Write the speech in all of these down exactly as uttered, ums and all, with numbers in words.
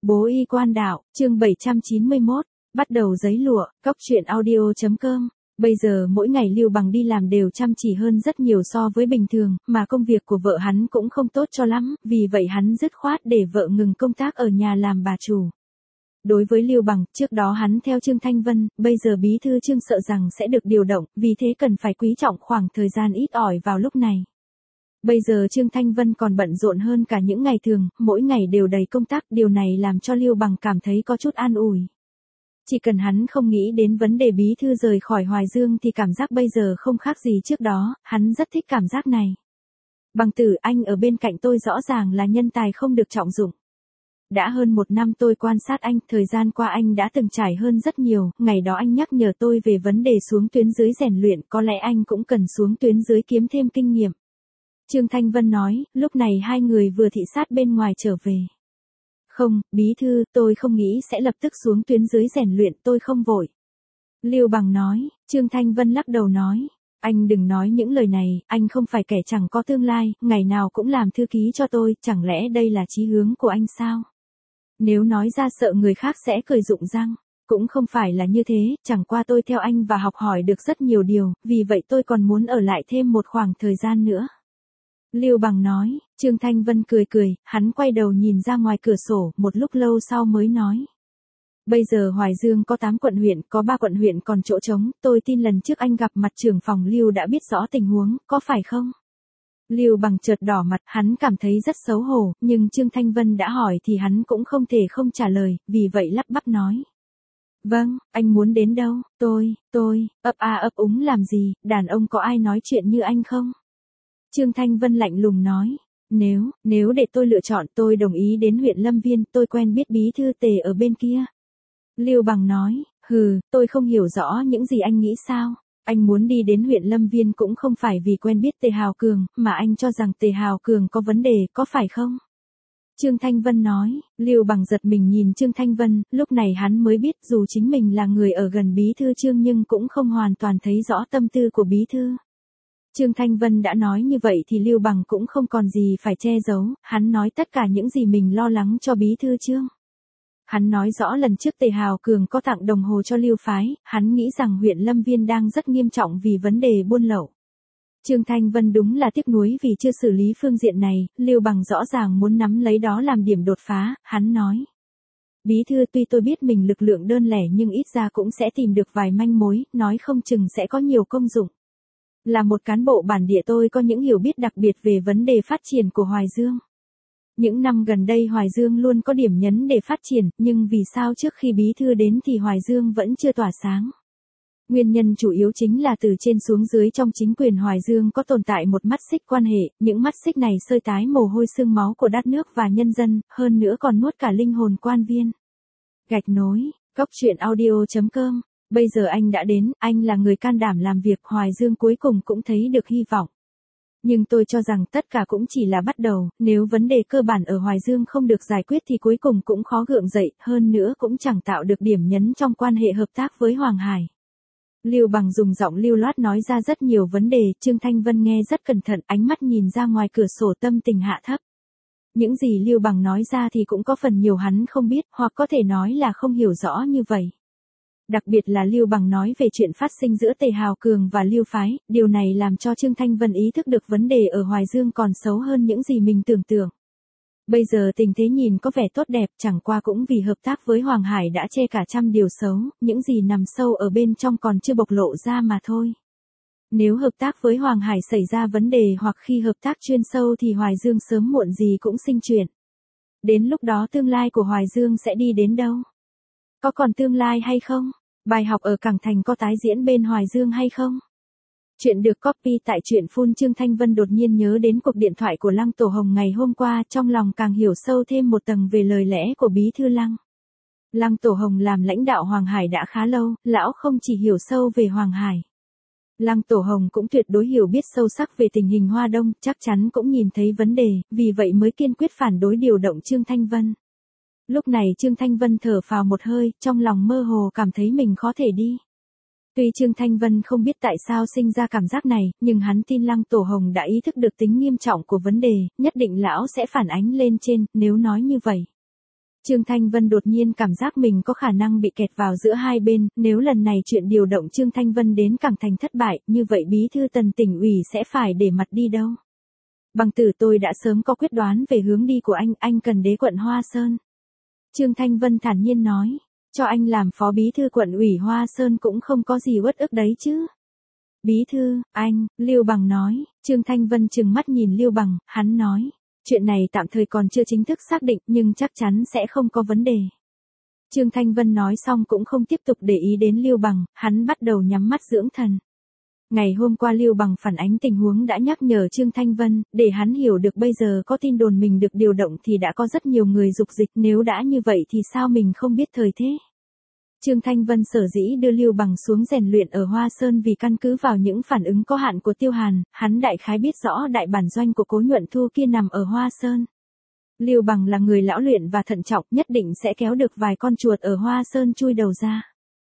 Bố y quan đạo, chương bảy trăm chín mươi mốt, bắt đầu giấy lụa, cóc truyện audio chấm com. Bây giờ mỗi ngày Lưu Bằng đi làm đều chăm chỉ hơn rất nhiều so với bình thường, mà công việc của vợ hắn cũng không tốt cho lắm, vì vậy hắn dứt khoát để vợ ngừng công tác ở nhà làm bà chủ. Đối với Lưu Bằng, trước đó hắn theo Trương Thanh Vân, bây giờ bí thư Trương sợ rằng sẽ được điều động, vì thế cần phải quý trọng khoảng thời gian ít ỏi vào lúc này. Bây giờ Trương Thanh Vân còn bận rộn hơn cả những ngày thường, mỗi ngày đều đầy công tác, điều này làm cho Lưu Bằng cảm thấy có chút an ủi. Chỉ cần hắn không nghĩ đến vấn đề bí thư rời khỏi Hoài Dương thì cảm giác bây giờ không khác gì trước đó, hắn rất thích cảm giác này. Bằng Tử, anh ở bên cạnh tôi rõ ràng là nhân tài không được trọng dụng. Đã hơn một năm tôi quan sát anh, thời gian qua anh đã từng trải hơn rất nhiều, ngày đó anh nhắc nhở tôi về vấn đề xuống tuyến dưới rèn luyện, có lẽ anh cũng cần xuống tuyến dưới kiếm thêm kinh nghiệm. Trương Thanh Vân nói, lúc này hai người vừa thị sát bên ngoài trở về. Không, bí thư, tôi không nghĩ sẽ lập tức xuống tuyến dưới rèn luyện, tôi không vội. Lưu Bằng nói, Trương Thanh Vân lắc đầu nói, anh đừng nói những lời này, anh không phải kẻ chẳng có tương lai, ngày nào cũng làm thư ký cho tôi, chẳng lẽ đây là chí hướng của anh sao? Nếu nói ra sợ người khác sẽ cười rụng răng, cũng không phải là như thế, chẳng qua tôi theo anh và học hỏi được rất nhiều điều, vì vậy tôi còn muốn ở lại thêm một khoảng thời gian nữa. Lưu Bằng nói, Trương Thanh Vân cười cười, hắn quay đầu nhìn ra ngoài cửa sổ, một lúc lâu sau mới nói. Bây giờ Hoài Dương có tám quận huyện, có ba quận huyện còn chỗ trống, tôi tin lần trước anh gặp mặt trưởng phòng Lưu đã biết rõ tình huống, có phải không? Lưu Bằng chợt đỏ mặt, hắn cảm thấy rất xấu hổ, nhưng Trương Thanh Vân đã hỏi thì hắn cũng không thể không trả lời, vì vậy lắp bắp nói. Vâng, anh muốn đến đâu, tôi, tôi, ấp a ấp úng làm gì, đàn ông có ai nói chuyện như anh không? Trương Thanh Vân lạnh lùng nói, nếu, nếu để tôi lựa chọn tôi đồng ý đến huyện Lâm Viên, tôi quen biết bí thư Tề ở bên kia. Lưu Bằng nói, hừ, tôi không hiểu rõ những gì anh nghĩ sao, anh muốn đi đến huyện Lâm Viên cũng không phải vì quen biết Tề Hào Cường, mà anh cho rằng Tề Hào Cường có vấn đề, có phải không? Trương Thanh Vân nói, Lưu Bằng giật mình nhìn Trương Thanh Vân, lúc này hắn mới biết dù chính mình là người ở gần bí thư Trương nhưng cũng không hoàn toàn thấy rõ tâm tư của bí thư. Trương Thanh Vân đã nói như vậy thì Lưu Bằng cũng không còn gì phải che giấu, hắn nói tất cả những gì mình lo lắng cho bí thư Trương. Hắn nói rõ lần trước Tề Hào Cường có tặng đồng hồ cho Lưu phái, hắn nghĩ rằng huyện Lâm Viên đang rất nghiêm trọng vì vấn đề buôn lậu. Trương Thanh Vân đúng là tiếc nuối vì chưa xử lý phương diện này, Lưu Bằng rõ ràng muốn nắm lấy đó làm điểm đột phá, hắn nói. Bí thư, tuy tôi biết mình lực lượng đơn lẻ nhưng ít ra cũng sẽ tìm được vài manh mối, nói không chừng sẽ có nhiều công dụng. Là một cán bộ bản địa tôi có những hiểu biết đặc biệt về vấn đề phát triển của Hoài Dương. Những năm gần đây Hoài Dương luôn có điểm nhấn để phát triển, nhưng vì sao trước khi bí thư đến thì Hoài Dương vẫn chưa tỏa sáng? Nguyên nhân chủ yếu chính là từ trên xuống dưới trong chính quyền Hoài Dương có tồn tại một mắt xích quan hệ, những mắt xích này sơi tái mồ hôi xương máu của đất nước và nhân dân, hơn nữa còn nuốt cả linh hồn quan viên. Gạch nối, cóc truyện audio chấm com. Bây giờ anh đã đến, anh là người can đảm làm việc, Hoài Dương cuối cùng cũng thấy được hy vọng. Nhưng tôi cho rằng tất cả cũng chỉ là bắt đầu, nếu vấn đề cơ bản ở Hoài Dương không được giải quyết thì cuối cùng cũng khó gượng dậy, hơn nữa cũng chẳng tạo được điểm nhấn trong quan hệ hợp tác với Hoàng Hải. Lưu Bằng dùng giọng lưu loát nói ra rất nhiều vấn đề, Trương Thanh Vân nghe rất cẩn thận, ánh mắt nhìn ra ngoài cửa sổ tâm tình hạ thấp. Những gì Lưu Bằng nói ra thì cũng có phần nhiều hắn không biết, hoặc có thể nói là không hiểu rõ như vậy. Đặc biệt là Lưu Bằng nói về chuyện phát sinh giữa Tề Hào Cường và Lưu phái, điều này làm cho Trương Thanh Vân ý thức được vấn đề ở Hoài Dương còn xấu hơn những gì mình tưởng tượng. Bây giờ tình thế nhìn có vẻ tốt đẹp, chẳng qua cũng vì hợp tác với Hoàng Hải đã che cả trăm điều xấu, những gì nằm sâu ở bên trong còn chưa bộc lộ ra mà thôi. Nếu hợp tác với Hoàng Hải xảy ra vấn đề hoặc khi hợp tác chuyên sâu thì Hoài Dương sớm muộn gì cũng sinh chuyện. Đến lúc đó tương lai của Hoài Dương sẽ đi đến đâu? Có còn tương lai hay không? Bài học ở Cảng Thành có tái diễn bên Hoài Dương hay không? Chuyện được copy tại truyện phun. Trương Thanh Vân đột nhiên nhớ đến cuộc điện thoại của Lăng Tổ Hồng ngày hôm qua, trong lòng càng hiểu sâu thêm một tầng về lời lẽ của bí thư Lăng. Lăng Tổ Hồng làm lãnh đạo Hoàng Hải đã khá lâu, lão không chỉ hiểu sâu về Hoàng Hải. Lăng Tổ Hồng cũng tuyệt đối hiểu biết sâu sắc về tình hình Hoa Đông, chắc chắn cũng nhìn thấy vấn đề, vì vậy mới kiên quyết phản đối điều động Trương Thanh Vân. Lúc này Trương Thanh Vân thở phào một hơi, trong lòng mơ hồ cảm thấy mình khó thể đi. Tuy Trương Thanh Vân không biết tại sao sinh ra cảm giác này, nhưng hắn tin Lăng Tổ Hồng đã ý thức được tính nghiêm trọng của vấn đề, nhất định lão sẽ phản ánh lên trên, nếu nói như vậy. Trương Thanh Vân đột nhiên cảm giác mình có khả năng bị kẹt vào giữa hai bên, nếu lần này chuyện điều động Trương Thanh Vân đến Cảng Thành thất bại, như vậy bí thư Tần tỉnh ủy sẽ phải để mặt đi đâu. Bằng tử tôi đã sớm có quyết đoán về hướng đi của anh, anh cần đế quận Hoa Sơn. Trương Thanh Vân thản nhiên nói, cho anh làm phó bí thư quận ủy Hoa Sơn cũng không có gì uất ức đấy chứ. Bí thư, anh, Lưu Bằng nói. Trương Thanh Vân trừng mắt nhìn Lưu Bằng, hắn nói, chuyện này tạm thời còn chưa chính thức xác định nhưng chắc chắn sẽ không có vấn đề. Trương Thanh Vân nói xong cũng không tiếp tục để ý đến Lưu Bằng, hắn bắt đầu nhắm mắt dưỡng thần. Ngày hôm qua Lưu Bằng phản ánh tình huống đã nhắc nhở Trương Thanh Vân, để hắn hiểu được bây giờ có tin đồn mình được điều động thì đã có rất nhiều người dục dịch, nếu đã như vậy thì sao mình không biết thời thế. Trương Thanh Vân sở dĩ đưa Lưu Bằng xuống rèn luyện ở Hoa Sơn vì căn cứ vào những phản ứng có hạn của Tiêu Hàn, hắn đại khái biết rõ đại bản doanh của Cố Nhuận Thu kia nằm ở Hoa Sơn. Lưu Bằng là người lão luyện và thận trọng, nhất định sẽ kéo được vài con chuột ở Hoa Sơn chui đầu ra.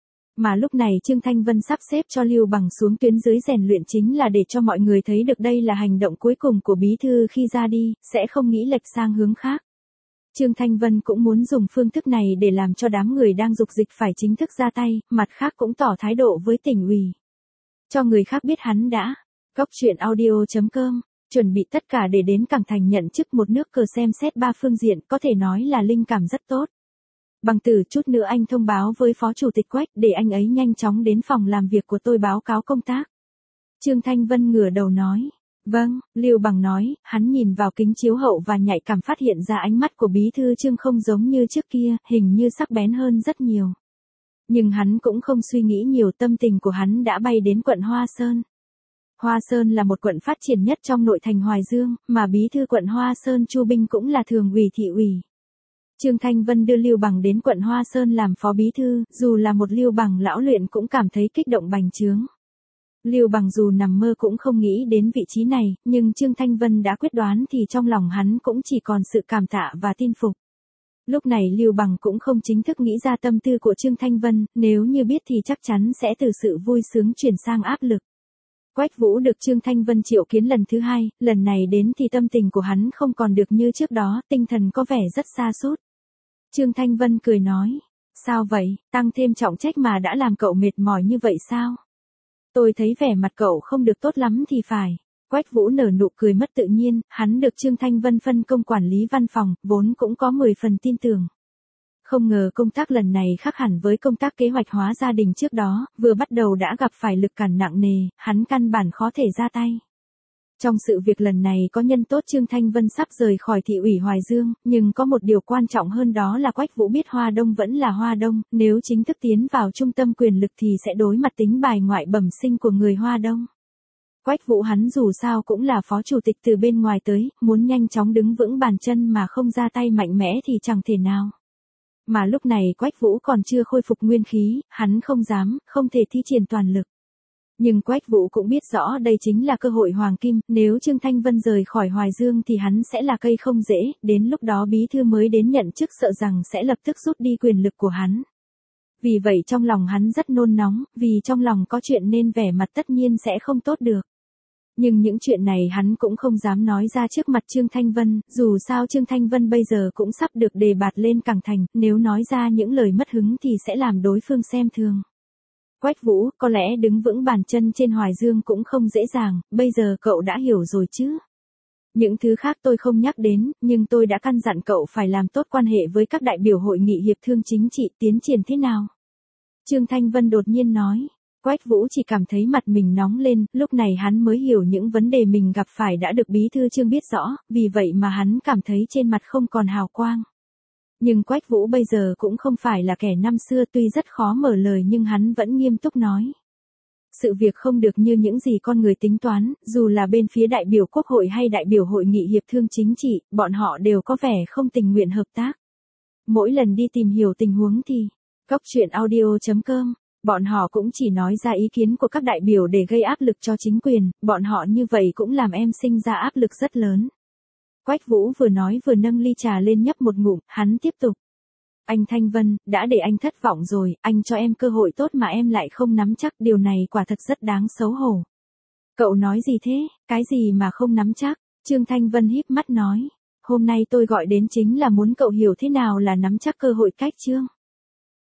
Mà lúc này Trương Thanh Vân sắp xếp cho Lưu Bằng xuống tuyến dưới rèn luyện chính là để cho mọi người thấy được đây là hành động cuối cùng của bí thư khi ra đi, sẽ không nghĩ lệch sang hướng khác. Trương Thanh Vân cũng muốn dùng phương thức này để làm cho đám người đang dục dịch phải chính thức ra tay, mặt khác cũng tỏ thái độ với tỉnh ủy. Cho người khác biết hắn đã. Cóc truyện audio chấm com, chuẩn bị tất cả để đến Cảng Thành nhận chức một nước cờ xem xét ba phương diện, có thể nói là linh cảm rất tốt. Bằng tử chút nữa anh thông báo với Phó Chủ tịch Quách để anh ấy nhanh chóng đến phòng làm việc của tôi báo cáo công tác. Trương Thanh Vân ngửa đầu nói. Vâng, Lưu Bằng nói, hắn nhìn vào kính chiếu hậu và nhạy cảm phát hiện ra ánh mắt của bí thư Trương không giống như trước kia, hình như sắc bén hơn rất nhiều. Nhưng hắn cũng không suy nghĩ nhiều, tâm tình của hắn đã bay đến quận Hoa Sơn. Hoa Sơn là một quận phát triển nhất trong nội thành Hoài Dương, mà bí thư quận Hoa Sơn Chu Binh cũng là thường ủy thị ủy. Trương Thanh Vân đưa Lưu Bằng đến quận Hoa Sơn làm phó bí thư, dù là một Lưu Bằng lão luyện cũng cảm thấy kích động bành trướng. Lưu Bằng dù nằm mơ cũng không nghĩ đến vị trí này, nhưng Trương Thanh Vân đã quyết đoán thì trong lòng hắn cũng chỉ còn sự cảm tạ và tin phục. Lúc này Lưu Bằng cũng không chính thức nghĩ ra tâm tư của Trương Thanh Vân, nếu như biết thì chắc chắn sẽ từ sự vui sướng chuyển sang áp lực. Quách Vũ được Trương Thanh Vân triệu kiến lần thứ hai, lần này đến thì tâm tình của hắn không còn được như trước đó, tinh thần có vẻ rất sa sút. Trương Thanh Vân cười nói, sao vậy, tăng thêm trọng trách mà đã làm cậu mệt mỏi như vậy sao? Tôi thấy vẻ mặt cậu không được tốt lắm thì phải. Quách Vũ nở nụ cười mất tự nhiên, hắn được Trương Thanh Vân phân công quản lý văn phòng, vốn cũng có mười phần tin tưởng. Không ngờ công tác lần này khác hẳn với công tác kế hoạch hóa gia đình trước đó, vừa bắt đầu đã gặp phải lực cản nặng nề, hắn căn bản khó thể ra tay. Trong sự việc lần này có nhân tốt Trương Thanh Vân sắp rời khỏi thị ủy Hoài Dương, nhưng có một điều quan trọng hơn đó là Quách Vũ biết Hoa Đông vẫn là Hoa Đông, nếu chính thức tiến vào trung tâm quyền lực thì sẽ đối mặt tính bài ngoại bẩm sinh của người Hoa Đông. Quách Vũ hắn dù sao cũng là phó chủ tịch từ bên ngoài tới, muốn nhanh chóng đứng vững bàn chân mà không ra tay mạnh mẽ thì chẳng thể nào. Mà lúc này Quách Vũ còn chưa khôi phục nguyên khí, hắn không dám, không thể thi triển toàn lực. Nhưng Quách Vũ cũng biết rõ đây chính là cơ hội hoàng kim, nếu Trương Thanh Vân rời khỏi Hoài Dương thì hắn sẽ là cây không dễ, đến lúc đó bí thư mới đến nhận chức sợ rằng sẽ lập tức rút đi quyền lực của hắn. Vì vậy trong lòng hắn rất nôn nóng, vì trong lòng có chuyện nên vẻ mặt tất nhiên sẽ không tốt được. Nhưng những chuyện này hắn cũng không dám nói ra trước mặt Trương Thanh Vân, dù sao Trương Thanh Vân bây giờ cũng sắp được đề bạt lên Cảng Thành, nếu nói ra những lời mất hứng thì sẽ làm đối phương xem thường. Quách Vũ, có lẽ đứng vững bàn chân trên Hoài Dương cũng không dễ dàng, bây giờ cậu đã hiểu rồi chứ. Những thứ khác tôi không nhắc đến, nhưng tôi đã căn dặn cậu phải làm tốt quan hệ với các đại biểu hội nghị hiệp thương chính trị, tiến triển thế nào. Trương Thanh Vân đột nhiên nói. Quách Vũ chỉ cảm thấy mặt mình nóng lên, lúc này hắn mới hiểu những vấn đề mình gặp phải đã được bí thư Trương biết rõ, vì vậy mà hắn cảm thấy trên mặt không còn hào quang. Nhưng Quách Vũ bây giờ cũng không phải là kẻ năm xưa, tuy rất khó mở lời nhưng hắn vẫn nghiêm túc nói. Sự việc không được như những gì con người tính toán, dù là bên phía đại biểu quốc hội hay đại biểu hội nghị hiệp thương chính trị, bọn họ đều có vẻ không tình nguyện hợp tác. Mỗi lần đi tìm hiểu tình huống thì, cóc truyện audio chấm com, bọn họ cũng chỉ nói ra ý kiến của các đại biểu để gây áp lực cho chính quyền, bọn họ như vậy cũng làm em sinh ra áp lực rất lớn. Quách Vũ vừa nói vừa nâng ly trà lên nhấp một ngụm, hắn tiếp tục. Anh Thanh Vân, đã để anh thất vọng rồi, anh cho em cơ hội tốt mà em lại không nắm chắc, điều này quả thật rất đáng xấu hổ. Cậu nói gì thế, cái gì mà không nắm chắc? Trương Thanh Vân híp mắt nói. hôm nay tôi gọi đến chính là muốn cậu hiểu thế nào là nắm chắc cơ hội cách chương.